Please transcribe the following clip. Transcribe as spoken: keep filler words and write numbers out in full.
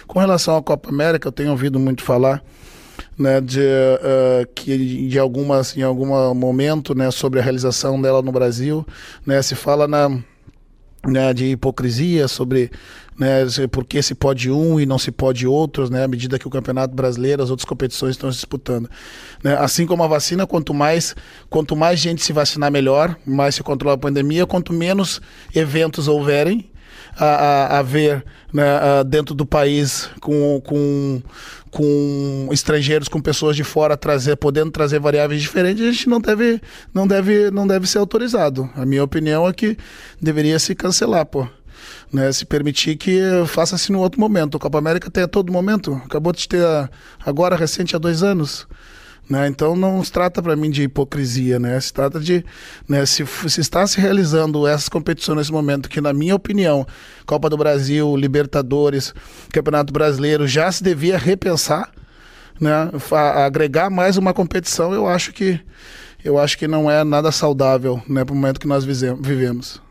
Com relação à Copa América, eu tenho ouvido muito falar, né, de, uh, que de algumas, em algum momento, né, sobre a realização dela no Brasil, né, se fala na, né, de hipocrisia sobre, né, por que se pode um e não se pode outros, né, à medida que o Campeonato Brasileiro, as outras competições estão se disputando, né, assim como a vacina, quanto mais, quanto mais gente se vacinar melhor, mais se controla a pandemia, quanto menos eventos houverem a, a, a ver, né, a, dentro do país com, com, com estrangeiros, com pessoas de fora trazer, podendo trazer variáveis diferentes, a gente não deve, não deve, não deve ser autorizado. A minha opinião é que deveria se cancelar, pô. Né, se permitir que faça-se no outro momento. A Copa América tem a todo momento. Acabou de ter a, agora recente há dois anos. Né? Então não se trata para mim de hipocrisia, né? Se trata de, né, se, se está se realizando essas competições nesse momento, que na minha opinião, Copa do Brasil, Libertadores, Campeonato Brasileiro, já se devia repensar, né? Agregar mais uma competição, eu acho que, eu acho que não é nada saudável, né, para o momento que nós vivemos.